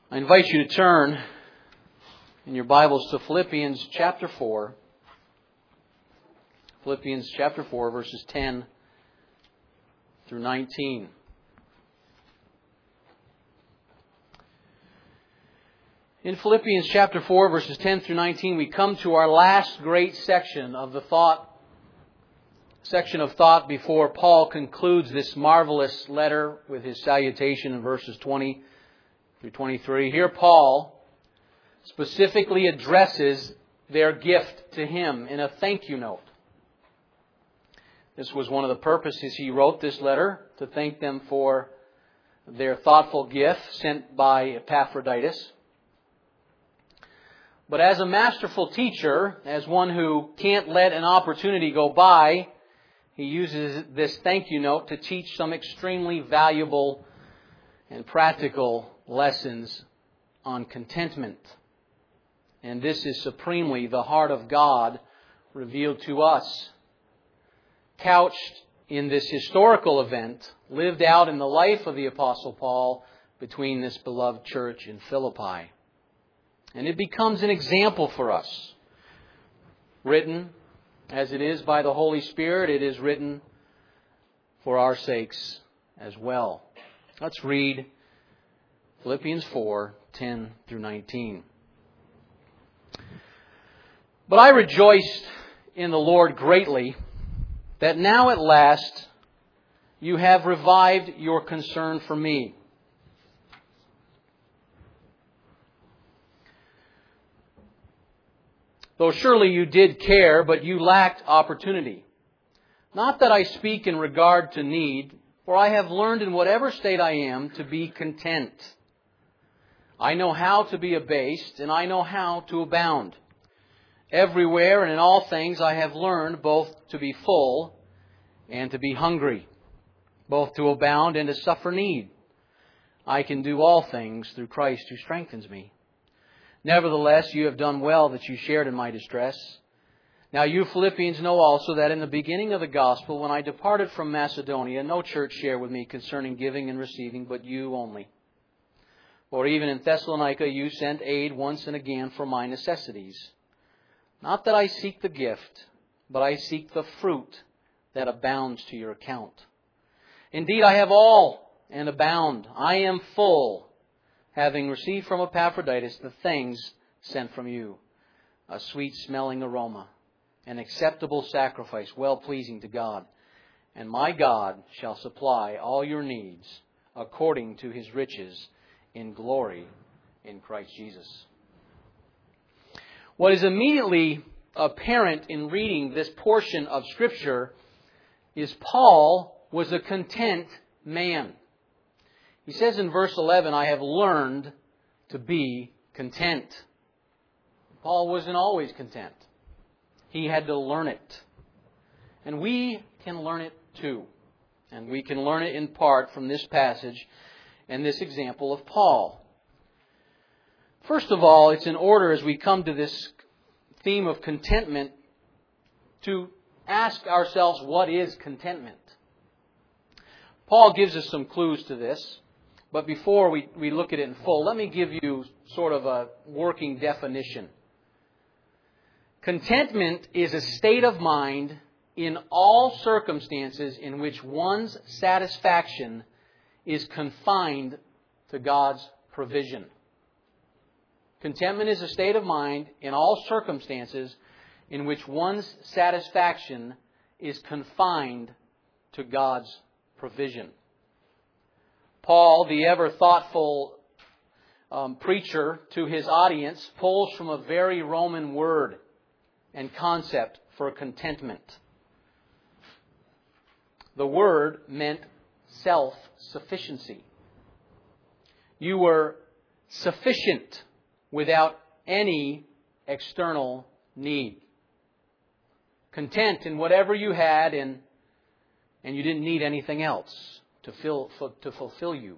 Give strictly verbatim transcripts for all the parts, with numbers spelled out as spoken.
I invite you to turn in your Bibles to Philippians chapter four. Philippians chapter four, verses ten through nineteen. In Philippians chapter four, verses ten through nineteen, we come to our last great section of the thought, section of thought before Paul concludes this marvelous letter with his salutation in verses twenty through twenty-three. Here Paul specifically addresses their gift to him in a thank you note. This was one of the purposes he wrote this letter, to thank them for their thoughtful gift sent by Epaphroditus. But as a masterful teacher, as one who can't let an opportunity go by, he uses this thank you note to teach some extremely valuable and practical lessons on contentment. And this is supremely the heart of God revealed to us, couched in this historical event, lived out in the life of the Apostle Paul between this beloved church in Philippi. And it becomes an example for us. Written as it is by the Holy Spirit, it is written for our sakes as well. Let's read Philippians four, ten through nineteen. But I rejoiced in the Lord greatly that now at last you have revived your concern for me. Though surely you did care, but you lacked opportunity. Not that I speak in regard to need, for I have learned in whatever state I am to be content. I know how to be abased, and I know how to abound. Everywhere and in all things I have learned both to be full and to be hungry, both to abound and to suffer need. I can do all things through Christ who strengthens me. Nevertheless, you have done well that you shared in my distress. Now you Philippians know also that in the beginning of the gospel, when I departed from Macedonia, no church shared with me concerning giving and receiving, but you only. For even in Thessalonica you sent aid once and again for my necessities. Not that I seek the gift, but I seek the fruit that abounds to your account. Indeed, I have all and abound. I am full, having received from Epaphroditus the things sent from you, a sweet-smelling aroma, an acceptable sacrifice, well-pleasing to God. And my God shall supply all your needs according to His riches in glory in Christ Jesus. What is immediately apparent in reading this portion of Scripture is Paul was a content man. He says in verse eleven, I have learned to be content. Paul wasn't always content. He had to learn it. And we can learn it too. And we can learn it in part from this passage and this example of Paul. First of all, it's in order as we come to this theme of contentment to ask ourselves, what is contentment? Paul gives us some clues to this. But before we, we look at it in full, let me give you sort of a working definition. Contentment is a state of mind in all circumstances in which one's satisfaction is confined to God's provision. Contentment is a state of mind in all circumstances in which one's satisfaction is confined to God's provision. Paul, the ever thoughtful um, preacher to his audience, pulls from a very Roman word and concept for contentment. The word meant self-sufficiency. You were sufficient without any external need. Content in whatever you had, and, and you didn't need anything else to, fill, to fulfill you.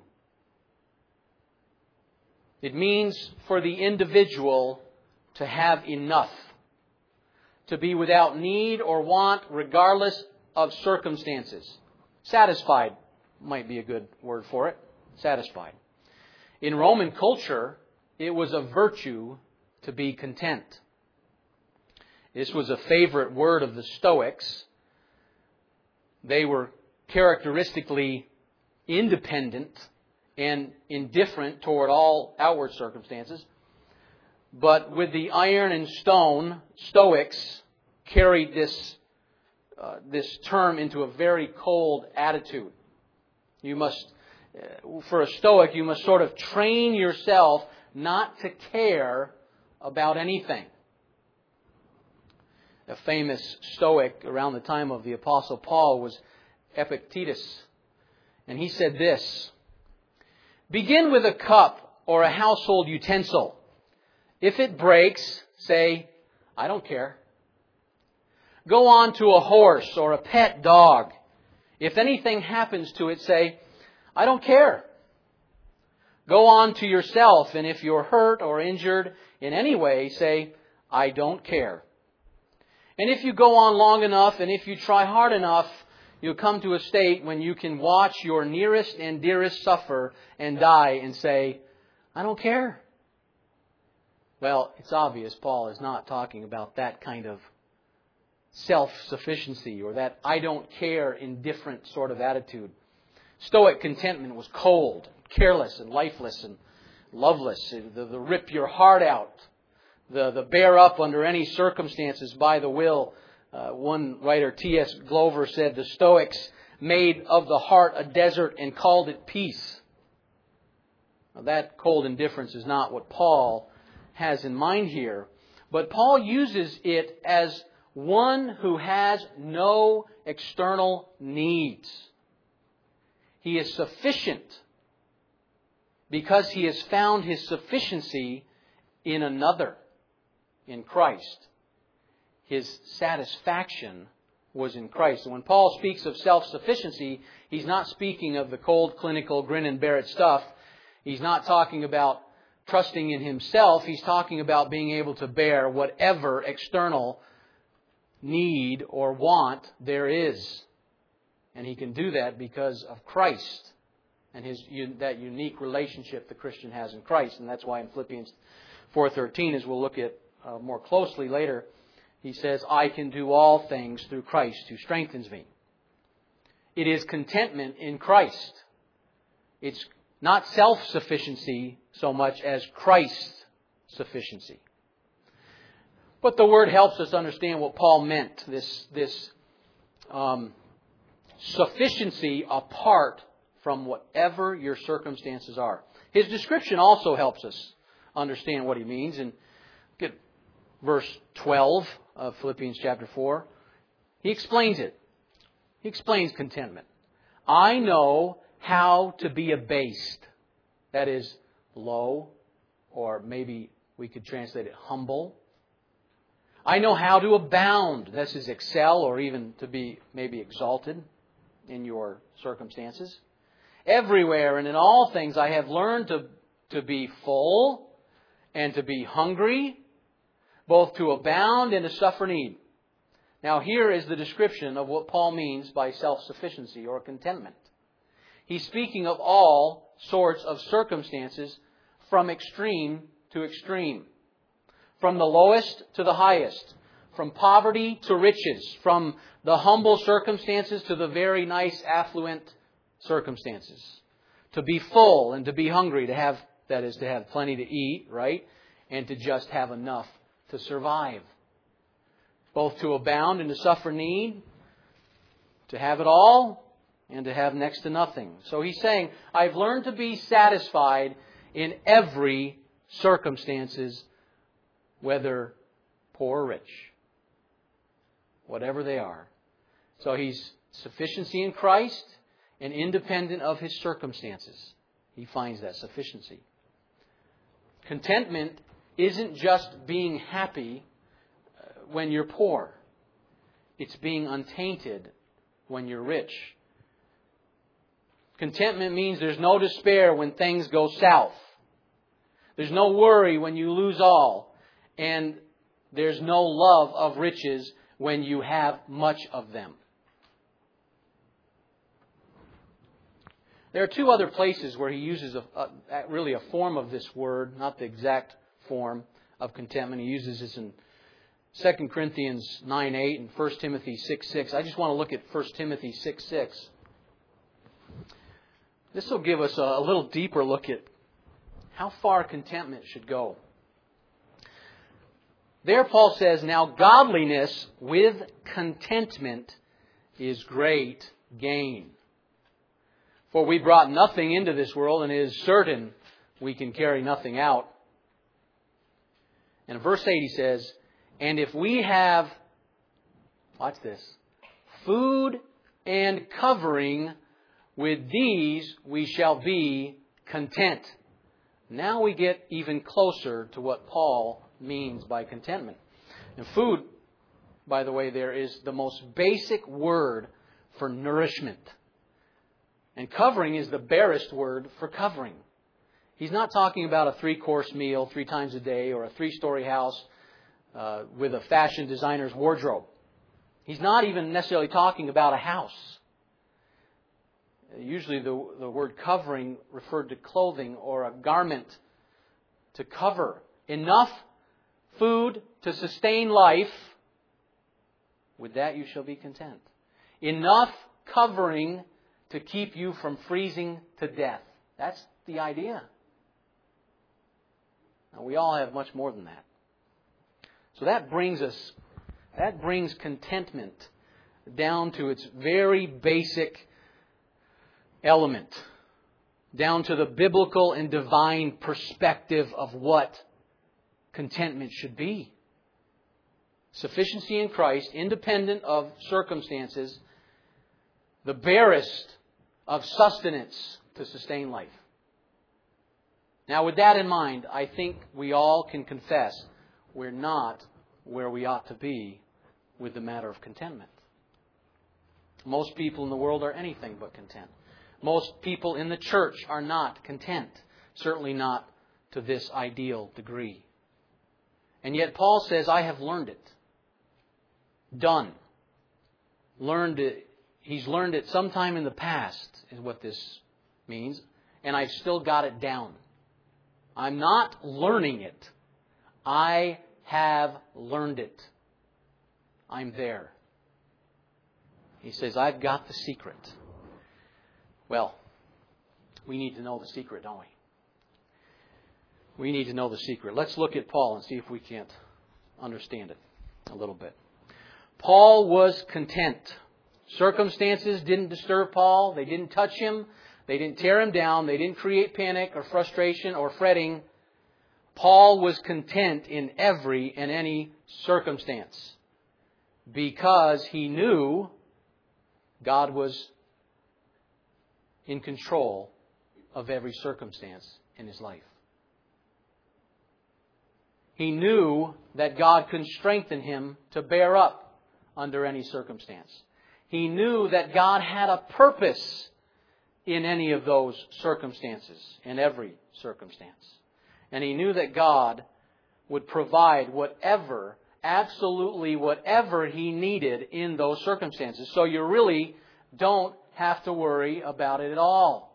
It means for the individual to have enough, to be without need or want regardless of circumstances. Satisfied might be a good word for it. Satisfied. In Roman culture, it was a virtue to be content. This was a favorite word of the Stoics. They were characteristically independent and indifferent toward all outward circumstances. But with the iron and stone, Stoics carried this, uh, this term into a very cold attitude. You must, uh, for a Stoic, you must sort of train yourself not to care about anything. A famous Stoic around the time of the Apostle Paul was Epictetus. And he said this: "Begin with a cup or a household utensil. If it breaks, say, 'I don't care.' Go on to a horse or a pet dog. If anything happens to it, say, 'I don't care.' Go on to yourself, and if you're hurt or injured in any way, say, 'I don't care.' And if you go on long enough, and if you try hard enough, you'll come to a state when you can watch your nearest and dearest suffer and die and say, 'I don't care.'" Well, it's obvious Paul is not talking about that kind of self-sufficiency or that I don't care, indifferent sort of attitude. Stoic contentment was cold, careless, and lifeless, and loveless. The, the rip your heart out. The, the bear up under any circumstances by the will. Uh, one writer, T S Glover, said the Stoics made of the heart a desert and called it peace. Now, that cold indifference is not what Paul has in mind here. But Paul uses it as one who has no external needs. He is sufficient because he has found his sufficiency in another, in Christ. His satisfaction was in Christ. And when Paul speaks of self-sufficiency, he's not speaking of the cold, clinical, grin and bear it stuff. He's not talking about trusting in himself. He's talking about being able to bear whatever external need or want there is. And he can do that because of Christ and his that unique relationship the Christian has in Christ. And that's why in Philippians four thirteen, as we'll look at uh, more closely later, he says, "I can do all things through Christ who strengthens me." It is contentment in Christ. It's not self-sufficiency so much as Christ's sufficiency. But the word helps us understand what Paul meant. This, this um, sufficiency apart from whatever your circumstances are. His description also helps us understand what he means. And look at verse twelve of Philippians chapter four. He explains it. He explains contentment. "I know how to be abased." That is low, or maybe we could translate it humble. "I know how to abound." This is excel, or even to be maybe exalted in your circumstances. "Everywhere and in all things I have learned to, to be full and to be hungry, both to abound and to suffer need." Now here is the description of what Paul means by self-sufficiency or contentment. He's speaking of all sorts of circumstances from extreme to extreme. From the lowest to the highest. From poverty to riches. From the humble circumstances to the very nice, affluent circumstances. To be full and to be hungry. To have, that is, to have plenty to eat, right? And to just have enough to survive. Both to abound and to suffer need. To have it all and to have next to nothing. So he's saying, I've learned to be satisfied in every circumstances, whether poor or rich. Whatever they are. So he's sufficiency in Christ and independent of his circumstances. He finds that sufficiency. Contentment isn't just being happy when you're poor. It's being untainted when you're rich. Contentment means there's no despair when things go south. There's no worry when you lose all. And there's no love of riches when you have much of them. There are two other places where he uses a, a, really a form of this word, not the exact form of contentment. He uses this in Second Corinthians nine eight and First Timothy six six. I just want to look at First Timothy six six. This will give us a, a little deeper look at how far contentment should go. There Paul says, "Now godliness with contentment is great gain. For we brought nothing into this world, and it is certain we can carry nothing out." And in verse eight he says, "And if we have," watch this, "food and covering, with these we shall be content." Now we get even closer to what Paul means by contentment. And food, by the way, there is the most basic word for nourishment. And covering is the barest word for covering. He's not talking about a three-course meal three times a day or a three-story house uh, with a fashion designer's wardrobe. He's not even necessarily talking about a house. Usually the, the word covering referred to clothing or a garment to cover. Enough food to sustain life, with that you shall be content. Enough covering to keep you from freezing to death. That's the idea. Now, we all have much more than that. So that brings us, that brings contentment down to its very basic element, down to the biblical and divine perspective of what contentment should be. Sufficiency in Christ, independent of circumstances, the barest of sustenance to sustain life. Now, with that in mind, I think we all can confess we're not where we ought to be with the matter of contentment. Most people in the world are anything but content. Most people in the church are not content. Certainly not to this ideal degree. And yet Paul says, I have learned it. Done. Learned it. He's learned it sometime in the past, is what this means. And I've still got it down. I'm not learning it. I have learned it. I'm there. He says, I've got the secret. Well, we need to know the secret, don't we? We need to know the secret. Let's look at Paul and see if we can't understand it a little bit. Paul was content. Circumstances didn't disturb Paul. They didn't touch him. They didn't tear him down. They didn't create panic or frustration or fretting. Paul was content in every and any circumstance because he knew God was in control of every circumstance in his life. He knew that God could strengthen him to bear up under any circumstance. He knew that God had a purpose in any of those circumstances, in every circumstance. And he knew that God would provide whatever, absolutely whatever he needed in those circumstances. So you really don't have to worry about it at all.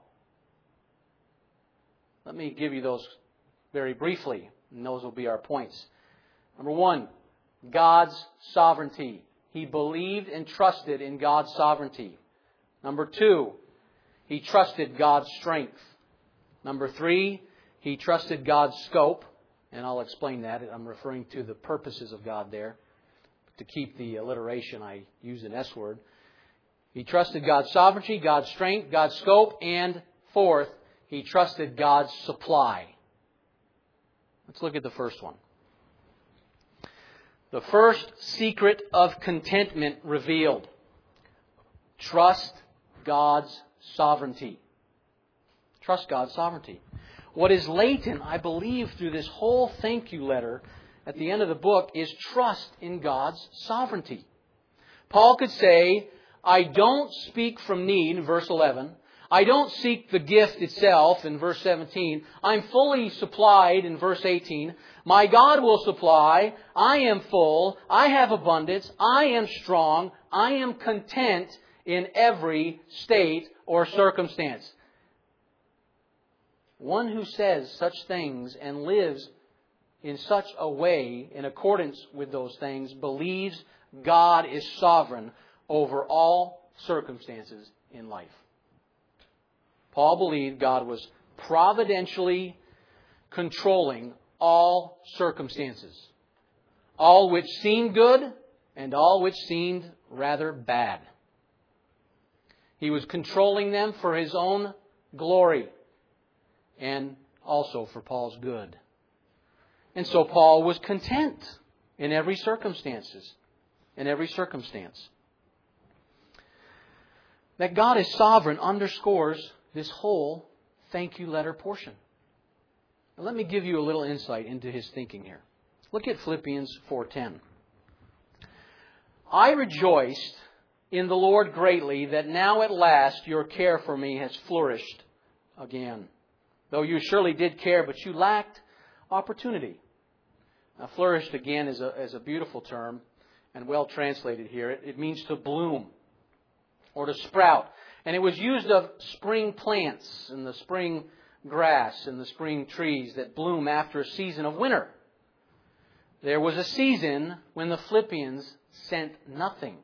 Let me give you those very briefly, and those will be our points. Number one, God's sovereignty. He believed and trusted in God's sovereignty. Number two, he trusted God's strength. Number three, he trusted God's scope. And I'll explain that. I'm referring to the purposes of God there. To keep the alliteration, I use an S word. He trusted God's sovereignty, God's strength, God's scope. And fourth, he trusted God's supply. Let's look at the first one. The first secret of contentment revealed. Trust God's sovereignty. Trust God's sovereignty. What is latent, I believe, through this whole thank you letter at the end of the book is trust in God's sovereignty. Paul could say, I don't speak from need, in verse eleven. I don't seek the gift itself, in verse seventeen. I'm fully supplied, in verse eighteen. My God will supply. I am full. I have abundance. I am strong. I am content in every state or circumstance. one who says such things and lives in such a way, in accordance with those things, believes God is sovereign over all circumstances in life. Paul believed God was providentially controlling all circumstances, all which seemed good and all which seemed rather bad. He was controlling them for His own glory and also for Paul's good. And so Paul was content in every circumstances, in every circumstance. That God is sovereign underscores this whole thank you letter portion. Now let me give you a little insight into his thinking here. Look at Philippians four ten. I rejoiced in the Lord greatly that now at last your care for me has flourished again. Though you surely did care, but you lacked opportunity. Now, flourished again is a, is a beautiful term and well translated here. It, it means to bloom or to sprout. And it was used of spring plants and the spring grass and the spring trees that bloom after a season of winter. There was a season when the Philippians sent nothing.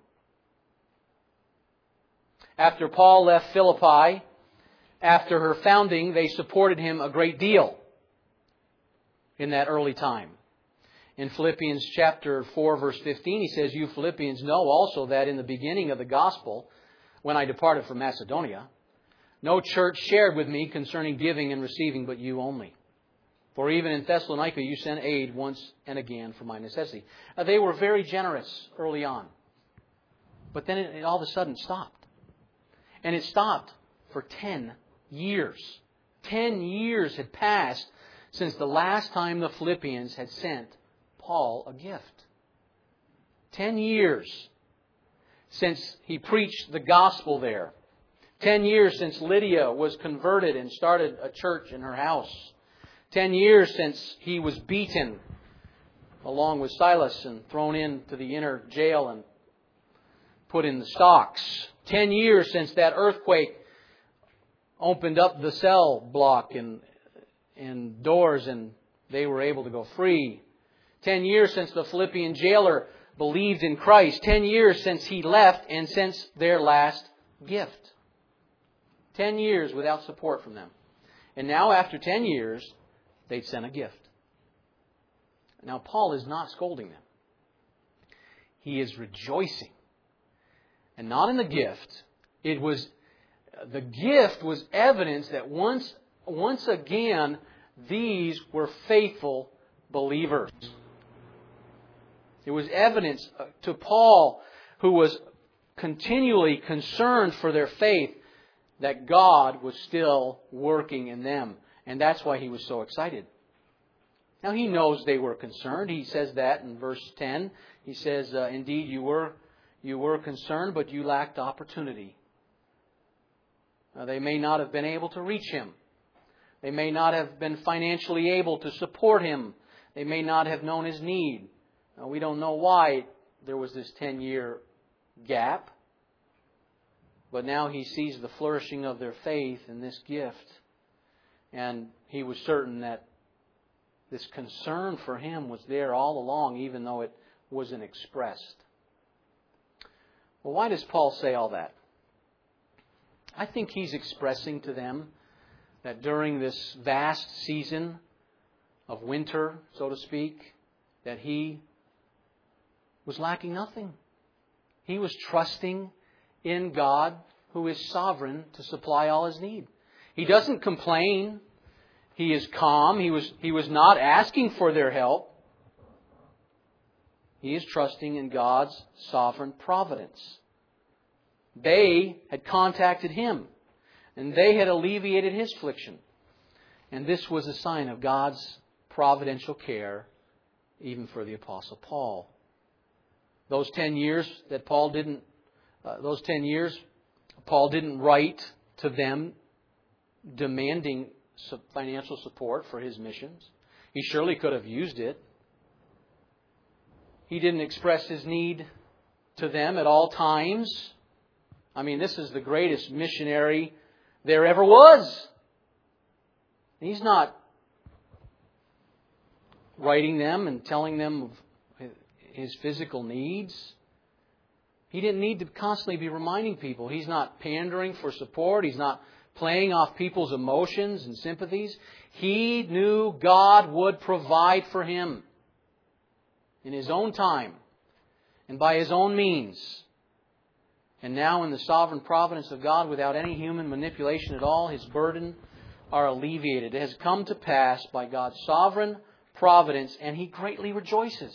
After Paul left Philippi, after her founding, they supported him a great deal in that early time. In Philippians chapter four, verse fifteen, he says, you Philippians know also that in the beginning of the gospel, when I departed from Macedonia, no church shared with me concerning giving and receiving, but you only. For even in Thessalonica you sent aid once and again for my necessity. Now, they were very generous early on. But then it, it all of a sudden stopped. And it stopped for ten years. Ten years had passed since the last time the Philippians had sent Paul a gift. Ten years since he preached the gospel there. Ten years since Lydia was converted and started a church in her house. Ten years since he was beaten along with Silas and thrown into the inner jail and put in the stocks. Ten years since that earthquake opened up the cell block and, and doors and they were able to go free. Ten years since the Philippian jailer believed in Christ. Ten years since he left and since their last gift. Ten years without support from them. And now after ten years, they'd sent a gift. Now Paul is not scolding them. He is rejoicing. And not in the gift. It was, the gift was evidence that once, once again, these were faithful believers. It was evidence to Paul, who was continually concerned for their faith, that God was still working in them. And that's why he was so excited. Now he knows they were concerned. He says that in verse ten. He says, uh, indeed you were, you were concerned, but you lacked opportunity. Now, they may not have been able to reach him. They may not have been financially able to support him. They may not have known his need. Now, we don't know why there was this ten-year gap. But now he sees the flourishing of their faith in this gift. And he was certain that this concern for him was there all along, even though it wasn't expressed. Well, why does Paul say all that? I think he's expressing to them that during this vast season of winter, so to speak, that he was lacking nothing. He was trusting in God, who is sovereign to supply all his need. He doesn't complain. He is calm. He was, he was not asking for their help. He is trusting in God's sovereign providence. They had contacted him, and they had alleviated his affliction. And this was a sign of God's providential care, even for the Apostle Paul. Those ten years that Paul didn't, uh, those ten years, Paul didn't write to them demanding financial support for his missions. He surely could have used it. He didn't express his need to them at all times. I mean, this is the greatest missionary there ever was. He's not writing them and telling them of His physical needs. He didn't need to constantly be reminding people. He's not pandering for support. He's not playing off people's emotions and sympathies. He knew God would provide for him in His own time and by His own means. And now in the sovereign providence of God, without any human manipulation at all, His burden are alleviated. It has come to pass by God's sovereign providence, and He greatly rejoices.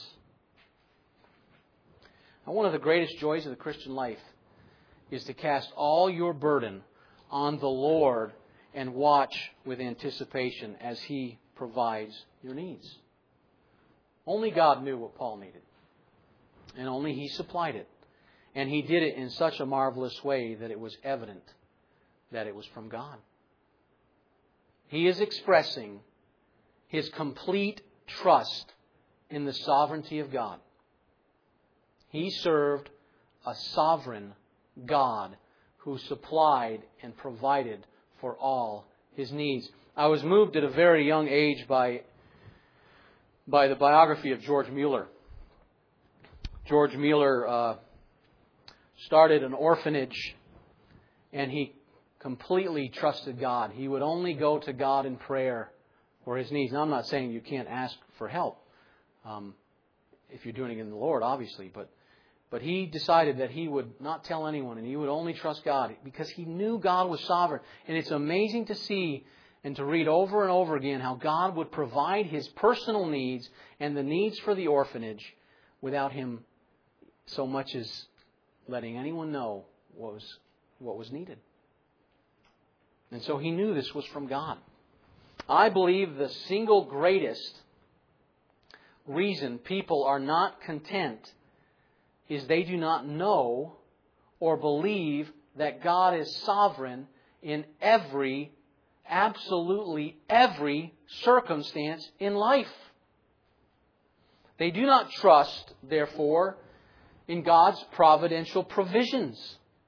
Now, one of the greatest joys of the Christian life is to cast all your burden on the Lord and watch with anticipation as He provides your needs. Only God knew what Paul needed, and only He supplied it. And He did it in such a marvelous way that it was evident that it was from God. He is expressing his complete trust in the sovereignty of God. He served a sovereign God who supplied and provided for all his needs. I was moved at a very young age by, by the biography of George Mueller. George Mueller uh, started an orphanage, and he completely trusted God. He would only go to God in prayer for his needs. Now, I'm not saying you can't ask for help um, if you're doing it in the Lord, obviously, but But he decided that he would not tell anyone, and he would only trust God because he knew God was sovereign. And it's amazing to see and to read over and over again how God would provide his personal needs and the needs for the orphanage without him so much as letting anyone know what was, what was needed. And so he knew this was from God. I believe the single greatest reason people are not content is they do not know or believe that God is sovereign in every, absolutely every circumstance in life. They do not trust, therefore, in God's providential provisions.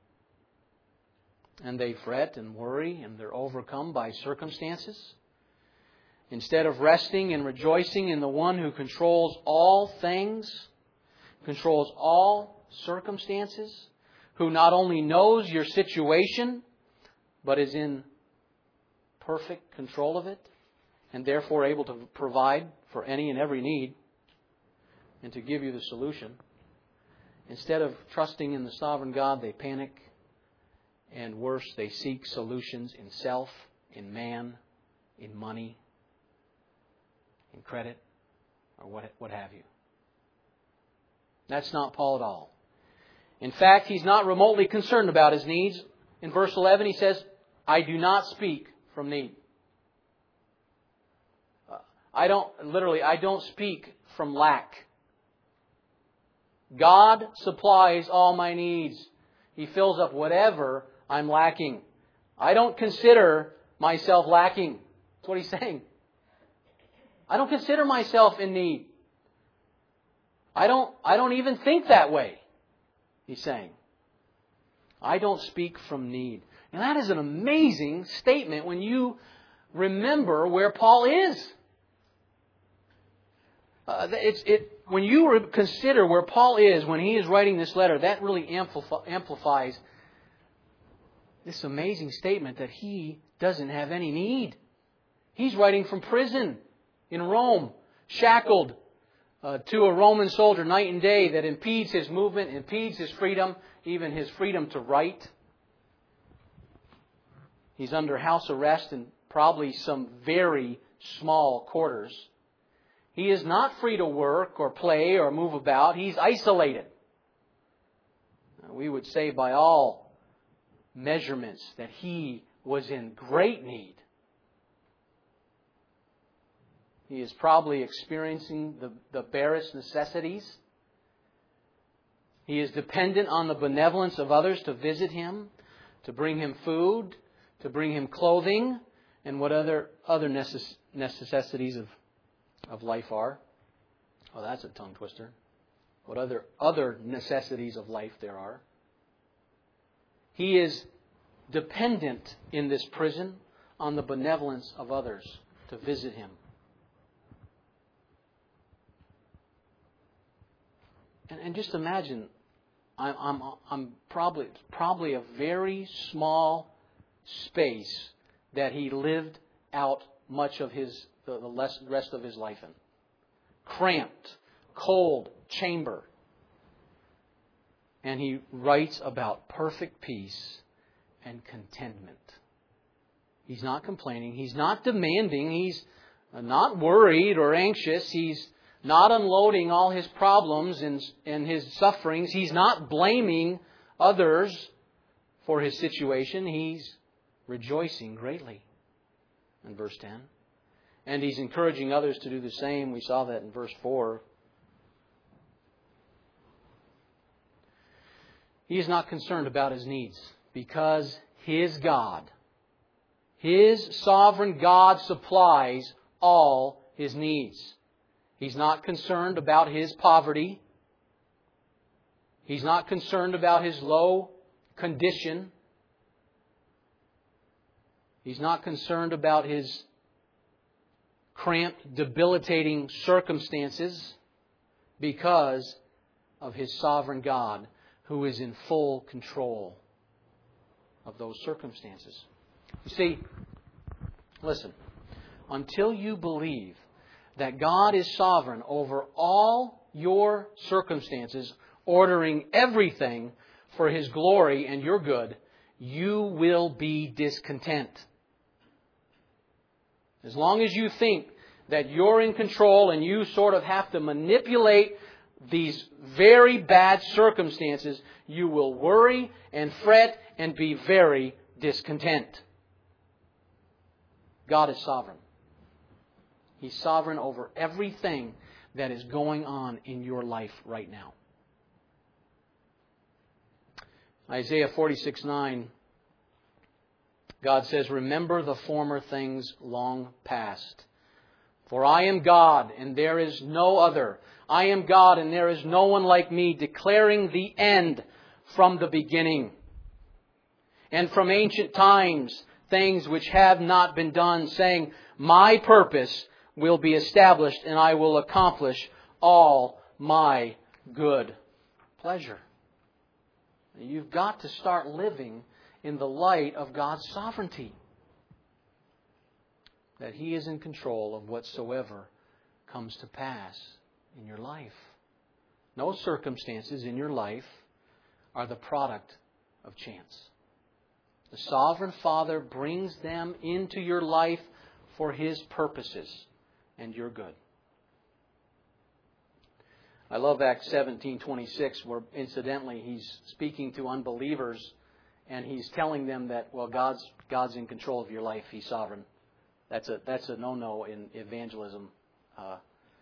And they fret and worry, and they're overcome by circumstances. Instead of resting and rejoicing in the one who controls all things, controls all circumstances, who not only knows your situation, but is in perfect control of it, and therefore able to provide for any and every need, and to give you the solution. Instead of trusting in the sovereign God, they panic, and worse, they seek solutions in self, in man, in money, in credit, or what, what have you. That's not Paul at all. In fact, he's not remotely concerned about his needs. In verse eleven, he says, I do not speak from need. I don't, literally, I don't speak from lack. God supplies all my needs. He fills up whatever I'm lacking. I don't consider myself lacking. That's what he's saying. I don't consider myself in need. I don't, I don't even think that way, he's saying. I don't speak from need. Now that is an amazing statement when you remember where Paul is. Uh, it's, it, when you re- consider where Paul is when he is writing this letter, that really amplif- amplifies this amazing statement that he doesn't have any need. He's writing from prison in Rome, shackled Uh, to a Roman soldier night and day that impedes his movement, impedes his freedom, even his freedom to write. He's under house arrest in probably some very small quarters. He is not free to work or play or move about. He's isolated. Now, we would say by all measurements that he was in great need. He is probably experiencing the, the barest necessities. He is dependent on the benevolence of others to visit him, to bring him food, to bring him clothing, and what other, other necess- necessities of, of life are. Oh, that's a tongue twister. What other, other necessities of life there are. He is dependent in this prison on the benevolence of others to visit him. And, and just imagine, I'm, I'm, I'm probably, probably a very small space that he lived out much of his, the, the rest of his life in. Cramped, cold chamber. And he writes about perfect peace and contentment. He's not complaining. He's not demanding. He's not worried or anxious. He's not unloading all his problems and, and his sufferings. He's not blaming others for his situation. He's rejoicing greatly in verse ten. And he's encouraging others to do the same. We saw that in verse four. He is not concerned about his needs because his God, his sovereign God, supplies all his needs. He's not concerned about his poverty. He's not concerned about his low condition. He's not concerned about his cramped, debilitating circumstances because of his sovereign God who is in full control of those circumstances. You see, listen, until you believe that God is sovereign over all your circumstances, ordering everything for His glory and your good, you will be discontent. As long as you think that you're in control and you sort of have to manipulate these very bad circumstances, you will worry and fret and be very discontent. God is sovereign. He's sovereign over everything that is going on in your life right now. Isaiah forty-six nine, God says, "Remember the former things long past. For I am God, and there is no other. I am God, and there is no one like me, declaring the end from the beginning. And from ancient times, things which have not been done, saying, My purpose will be established, and I will accomplish all my good pleasure." You've got to start living in the light of God's sovereignty. That He is in control of whatsoever comes to pass in your life. No circumstances in your life are the product of chance. The sovereign Father brings them into your life for His purposes and your good. I love Acts seventeen twenty-six, where incidentally He's speaking to unbelievers and He's telling them that, well, God's God's in control of your life. He's sovereign. That's a that's a no-no in evangelism uh,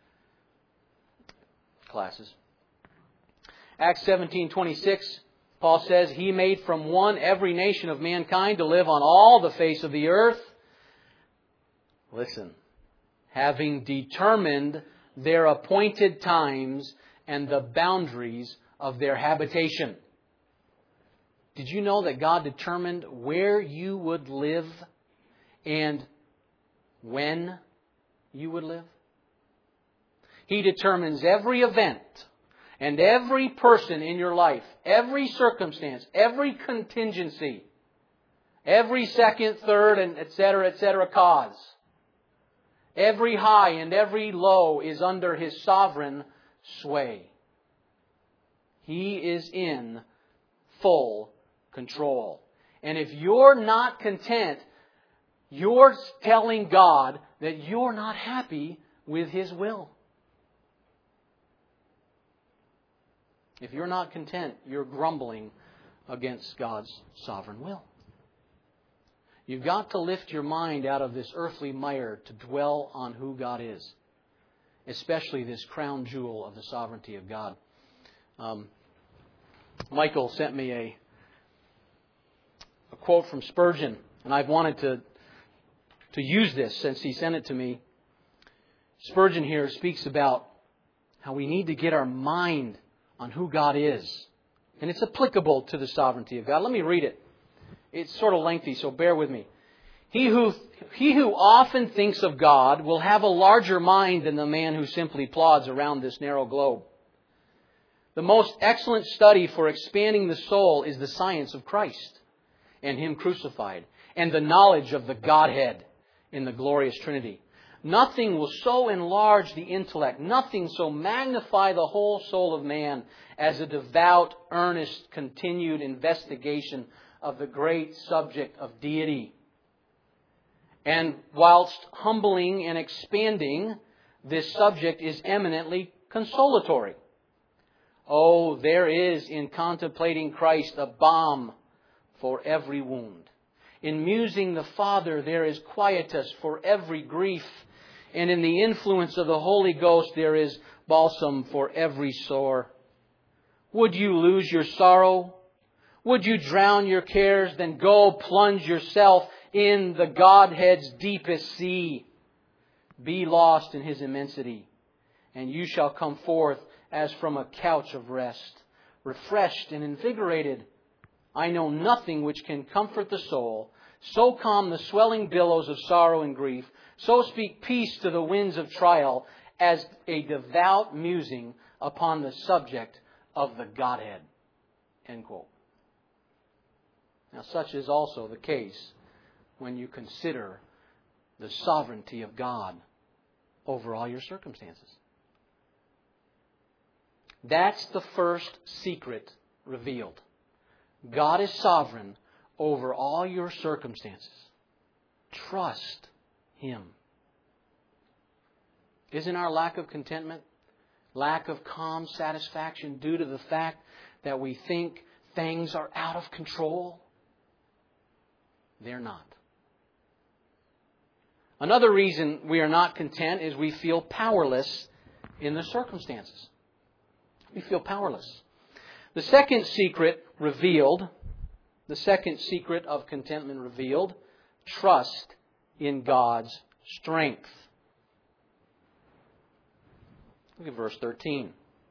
classes. Acts seventeen twenty-six, Paul says, "He made from one every nation of mankind to live on all the face of the earth." Listen. "Having determined their appointed times and the boundaries of their habitation." Did you know that God determined where you would live and when you would live? He determines every event and every person in your life, every circumstance, every contingency, every second, third, and et cetera, et cetera cause. Every high and every low is under His sovereign sway. He is in full control. And if you're not content, you're telling God that you're not happy with His will. If you're not content, you're grumbling against God's sovereign will. You've got to lift your mind out of this earthly mire to dwell on who God is, especially this crown jewel of the sovereignty of God. Um, Michael sent me a, a quote from Spurgeon, and I've wanted to, to use this since he sent it to me. Spurgeon here speaks about how we need to get our mind on who God is. And it's applicable to the sovereignty of God. Let me read it. It's sort of lengthy, so bear with me. He who, he who often thinks of God will have a larger mind than the man who simply plods around this narrow globe. The most excellent study for expanding the soul is the science of Christ and Him crucified, and the knowledge of the Godhead in the glorious Trinity. Nothing will so enlarge the intellect, nothing so magnify the whole soul of man as a devout, earnest, continued investigation of the great subject of deity. And whilst humbling and expanding, this subject is eminently consolatory. Oh, there is in contemplating Christ a balm for every wound. In musing the Father, there is quietus for every grief. And in the influence of the Holy Ghost, there is balsam for every sore. Would you lose your sorrow? Would you drown your cares? Then go plunge yourself in the Godhead's deepest sea. Be lost in His immensity, and you shall come forth as from a couch of rest, refreshed and invigorated. I know nothing which can comfort the soul, so calm the swelling billows of sorrow and grief, so speak peace to the winds of trial, as a devout musing upon the subject of the Godhead. End quote. Now, such is also the case when you consider the sovereignty of God over all your circumstances. That's the first secret revealed. God is sovereign over all your circumstances. Trust Him. Isn't our lack of contentment, lack of calm satisfaction due to the fact that we think things are out of control? They're not. Another reason we are not content is we feel powerless in the circumstances. We feel powerless. The second secret revealed, the second secret of contentment revealed, trust in God's strength. Look at verse thirteen.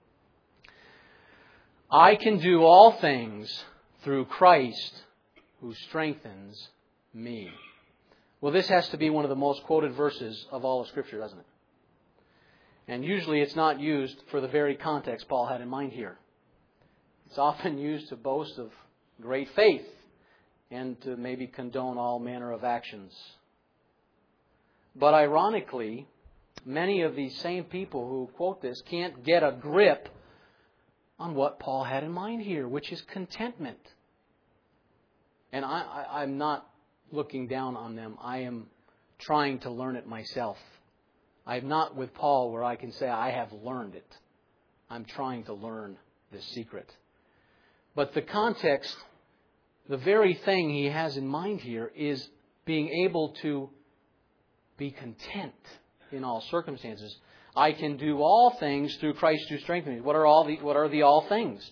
I can do all things through Christ who strengthens me. Well, this has to be one of the most quoted verses of all of Scripture, doesn't it? And usually it's not used for the very context Paul had in mind here. It's often used to boast of great faith and to maybe condone all manner of actions. But ironically, many of these same people who quote this can't get a grip on what Paul had in mind here, which is contentment. And I, I, I'm not looking down on them. I am trying to learn it myself. I'm not with Paul where I can say I have learned it. I'm trying to learn this secret. But the context, the very thing he has in mind here is being able to be content in all circumstances. I can do all things through Christ who strengthens me. What are all the what are the all things?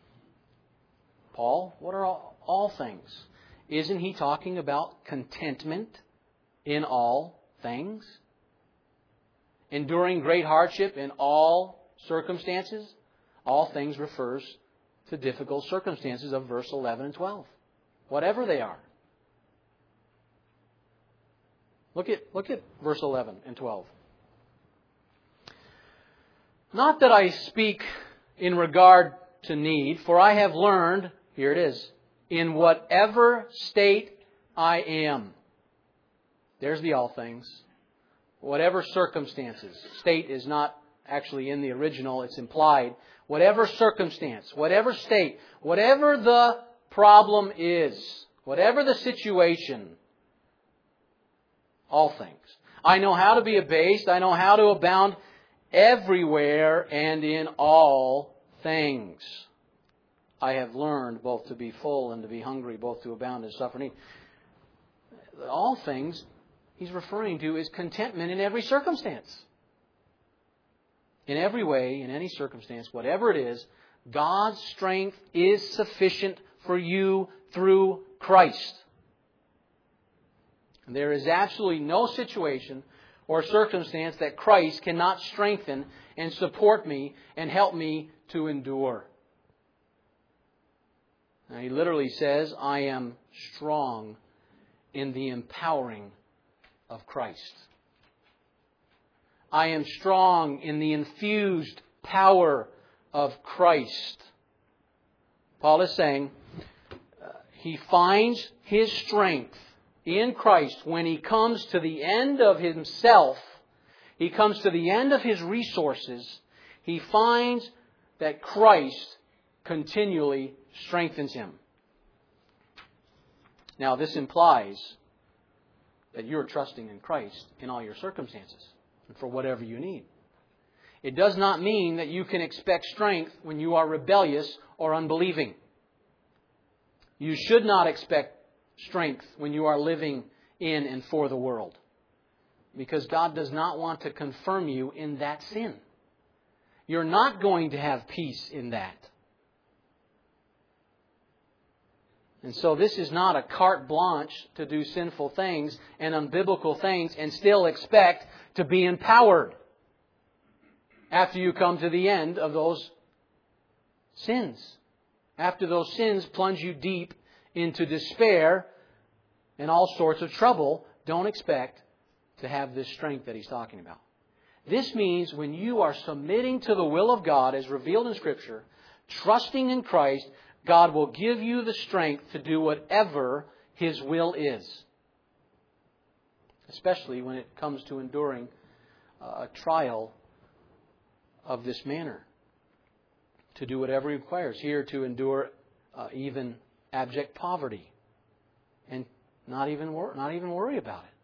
Paul, what are all, all things? Isn't he talking about contentment in all things? Enduring great hardship in all circumstances? All things refers to difficult circumstances of verse eleven and twelve. Whatever they are. Look at, look at verse eleven and twelve. Not that I speak in regard to need, for I have learned, here it is, in whatever state I am. There's the all things. Whatever circumstances. State is not actually in the original, it's implied. Whatever circumstance, whatever state, whatever the problem is, whatever the situation, all things. I know how to be abased, I know how to abound everywhere and in all things. I have learned both to be full and to be hungry, both to abound and suffer need. All things he's referring to is contentment in every circumstance. In every way, in any circumstance, whatever it is, God's strength is sufficient for you through Christ. And there is absolutely no situation or circumstance that Christ cannot strengthen and support me and help me to endure. Now, he literally says, I am strong in the empowering of Christ. I am strong in the infused power of Christ. Paul is saying uh, he finds his strength in Christ when he comes to the end of himself. He comes to the end of his resources. He finds that Christ continually strengthens him. Now, this implies that you're trusting in Christ in all your circumstances and for whatever you need. It does not mean that you can expect strength when you are rebellious or unbelieving. You should not expect strength when you are living in and for the world, because God does not want to confirm you in that sin. You're not going to have peace in that. And so this is not a carte blanche to do sinful things and unbiblical things and still expect to be empowered after you come to the end of those sins. After those sins plunge you deep into despair and all sorts of trouble, don't expect to have this strength that he's talking about. This means when you are submitting to the will of God as revealed in Scripture, trusting in Christ, God will give you the strength to do whatever His will is. Especially when it comes to enduring a trial of this manner. To do whatever He requires. Here to endure uh, even abject poverty. And not even, wor- not even worry about it.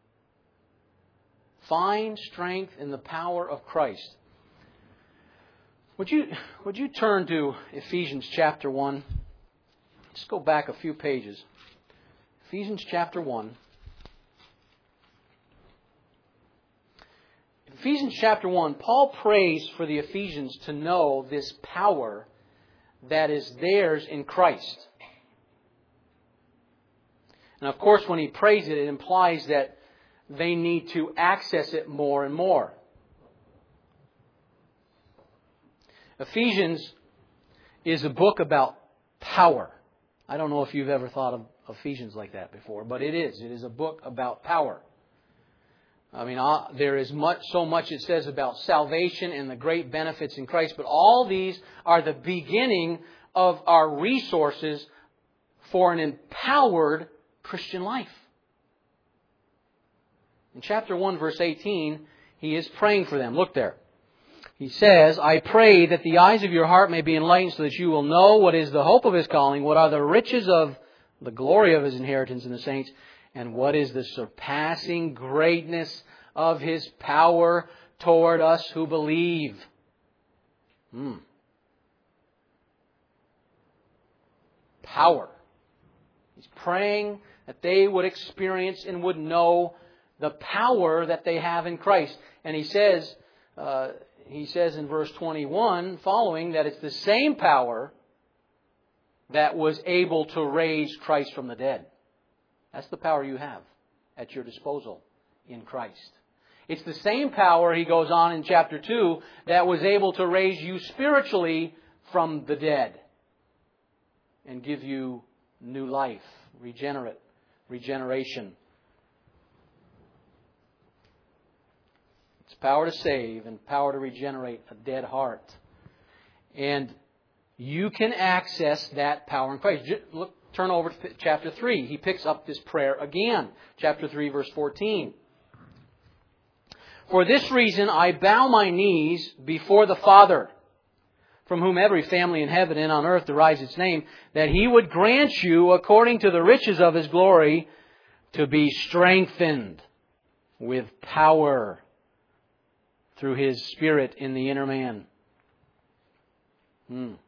Find strength in the power of Christ. Would you, would you turn to Ephesians chapter one? Let's go back a few pages. Ephesians chapter one. In Ephesians chapter one, Paul prays for the Ephesians to know this power that is theirs in Christ. And of course, when he prays it, it implies that they need to access it more and more. Ephesians is a book about power. I don't know if you've ever thought of Ephesians like that before, but it is. It is a book about power. I mean, uh, there is much, so much it says about salvation and the great benefits in Christ, but all these are the beginning of our resources for an empowered Christian life. In chapter one, verse eighteen, he is praying for them. Look there. He says, I pray that the eyes of your heart may be enlightened so that you will know what is the hope of His calling, what are the riches of the glory of His inheritance in the saints, and what is the surpassing greatness of His power toward us who believe. Hmm. Power. He's praying that they would experience and would know the power that they have in Christ. And he says, uh, he says in verse twenty-one following that it's the same power that was able to raise Christ from the dead. That's the power you have at your disposal in Christ. It's the same power, he goes on in chapter two, that was able to raise you spiritually from the dead and give you new life, regenerate, regeneration. It's power to save and power to regenerate a dead heart. And you can access that power in Christ. Look, turn over to chapter three. He picks up this prayer again. Chapter three, verse fourteen. For this reason I bow my knees before the Father, from whom every family in heaven and on earth derives its name, that He would grant you, according to the riches of His glory, to be strengthened with power through His Spirit in the inner man. Hmm.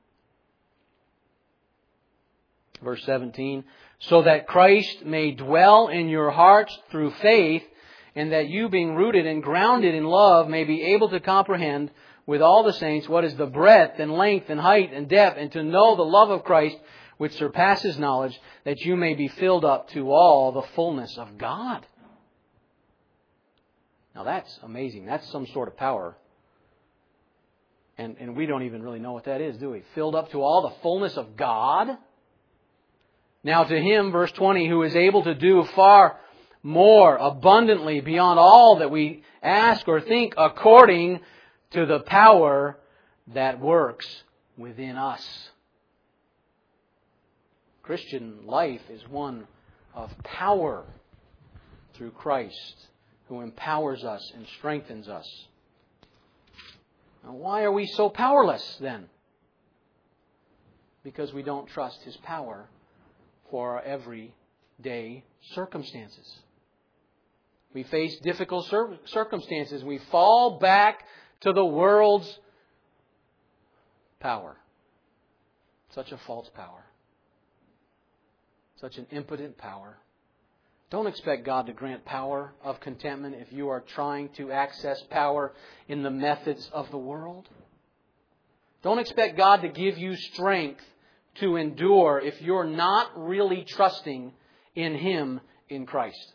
Verse seventeen, so that Christ may dwell in your hearts through faith, and that you, being rooted and grounded in love, may be able to comprehend with all the saints what is the breadth and length and height and depth, and to know the love of Christ which surpasses knowledge, that you may be filled up to all the fullness of God. Now that's amazing. That's some sort of power. And, and we don't even really know what that is, do we? Filled up to all the fullness of God. Now to Him, verse twenty, who is able to do far more abundantly beyond all that we ask or think, according to the power that works within us. Christian life is one of power through Christ, who empowers us and strengthens us. Now, why are we so powerless then? Because we don't trust His power for our everyday circumstances. We face difficult cir- circumstances. We fall back to the world's power. Such a false power. Such an impotent power. Don't expect God to grant power of contentment if you are trying to access power in the methods of the world. Don't expect God to give you strength to endure if you're not really trusting in Him in Christ.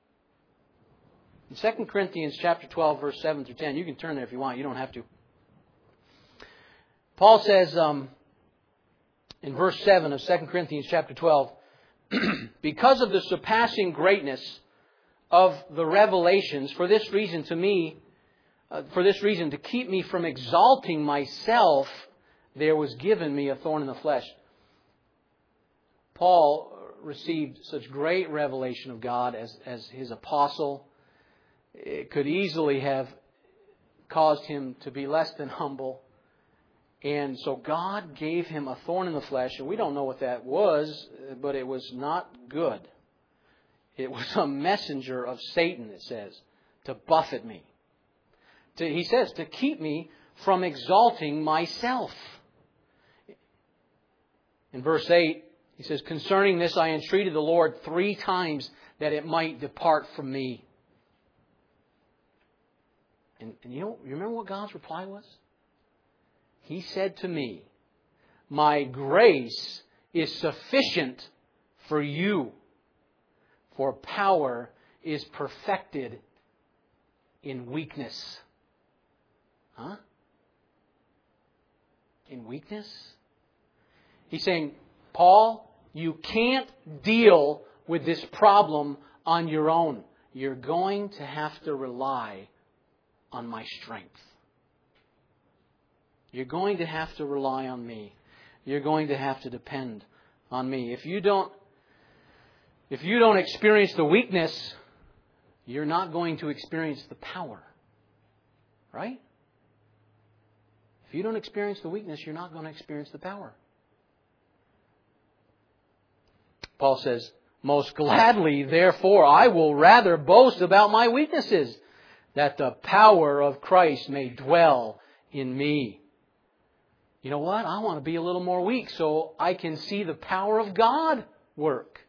In Second Corinthians chapter twelve, verse seven through ten, you can turn there if you want. You don't have to. Paul says um, in verse seven of Second Corinthians chapter twelve, because of the surpassing greatness of the revelations, for this reason to me, uh, for this reason to keep me from exalting myself, there was given me a thorn in the flesh. Paul received such great revelation of God as, as his apostle. It could easily have caused him to be less than humble. And so God gave him a thorn in the flesh, and we don't know what that was, but it was not good. It was a messenger of Satan, it says, to buffet me. To, he says, to keep me from exalting myself. In verse eight, he says, concerning this I entreated the Lord three times that it might depart from me. And, and you know, you remember what God's reply was? He said to me, my grace is sufficient for you, for power is perfected in weakness. Huh? In weakness? He's saying, Paul, you can't deal with this problem on your own. You're going to have to rely on my strength. You're going to have to rely on me. You're going to have to depend on me. If you don't, if you don't experience the weakness, you're not going to experience the power. Right? If you don't experience the weakness, you're not going to experience the power. Paul says, most gladly, therefore, I will rather boast about my weaknesses, that the power of Christ may dwell in me. You know what? I want to be a little more weak so I can see the power of God work.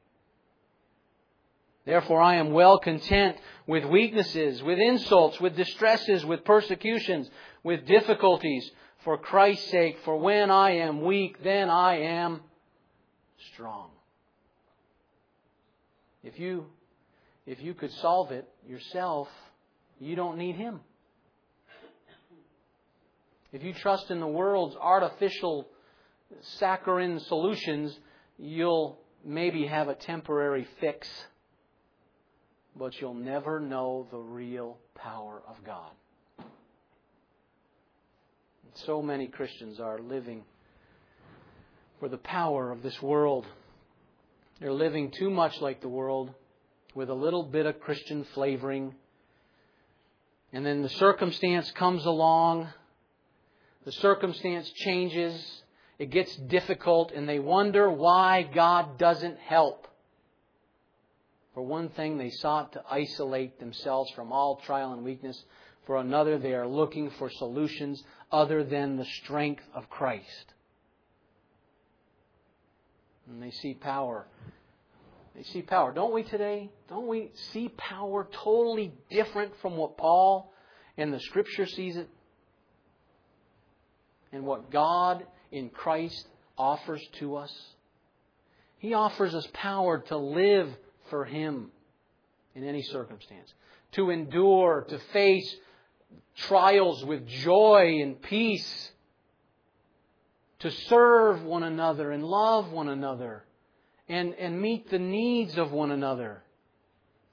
Therefore, I am well content with weaknesses, with insults, with distresses, with persecutions, with difficulties, for Christ's sake. For when I am weak, then I am strong. If you, if you could solve it yourself, you don't need Him. If you trust in the world's artificial saccharine solutions, you'll maybe have a temporary fix, but you'll never know the real power of God. So many Christians are living for the power of this world. They're living too much like the world with a little bit of Christian flavoring. And then the circumstance comes along. The circumstance changes. It gets difficult and they wonder why God doesn't help. For one thing, they sought to isolate themselves from all trial and weakness. For another, they are looking for solutions other than the strength of Christ. And they see power. They see power. Don't we today? Don't we see power totally different from what Paul and the Scripture sees it? And what God in Christ offers to us? He offers us power to live for Him in any circumstance. To endure, to face trials with joy and peace. To serve one another and love one another. And, and meet the needs of one another.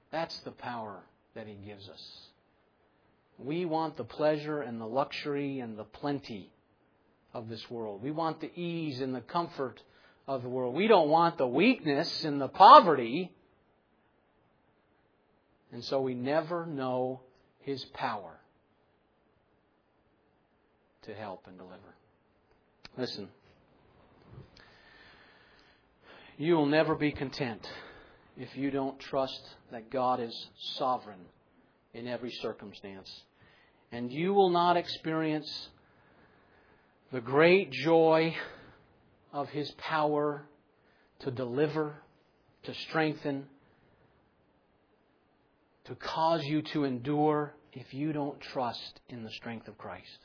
That's the power that He gives us. We want the pleasure and the luxury and the plenty of this world. We want the ease and the comfort of the world. We don't want the weakness and the poverty. And so we never know His power to help and deliver. Listen, you will never be content if you don't trust that God is sovereign in every circumstance. And you will not experience the great joy of His power to deliver, to strengthen, to cause you to endure if you don't trust in the strength of Christ.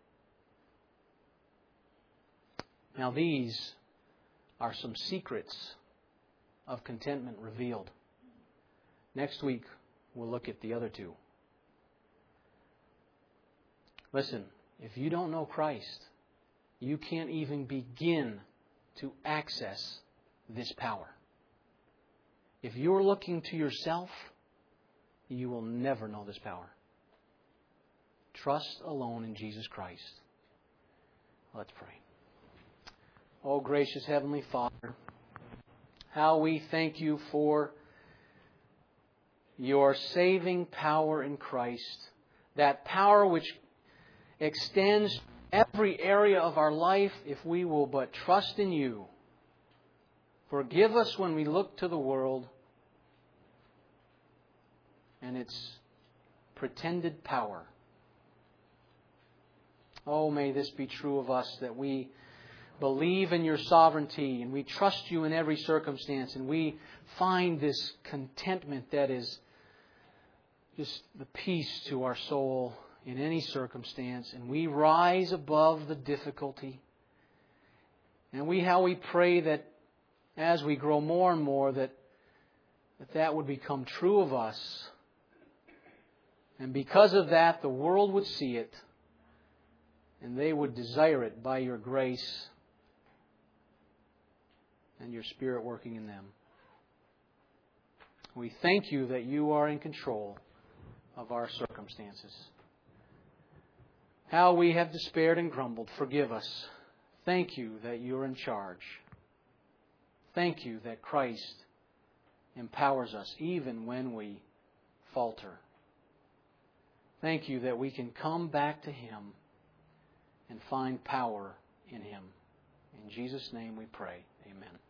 Now these are some secrets of contentment revealed. Next week we'll look at the other two. Listen, if you don't know Christ, you can't even begin to access this power. If you're looking to yourself, you will never know this power. Trust alone in Jesus Christ. Let's pray. Oh, gracious Heavenly Father, how we thank You for Your saving power in Christ. That power which extends every area of our life if we will but trust in You. Forgive us when we look to the world and its pretended power. Oh, may this be true of us, that we believe in Your sovereignty and we trust You in every circumstance, and we find this contentment that is just the peace to our soul in any circumstance, and we rise above the difficulty. And we how we pray that as we grow more and more that that, that would become true of us. And because of that, the world would see it and they would desire it by Your grace and Your Spirit working in them. We thank You that You are in control of our circumstances. How we have despaired and grumbled, forgive us. Thank You that You're in charge. Thank You that Christ empowers us even when we falter. Thank You that we can come back to Him and find power in Him. In Jesus' name we pray. Amen.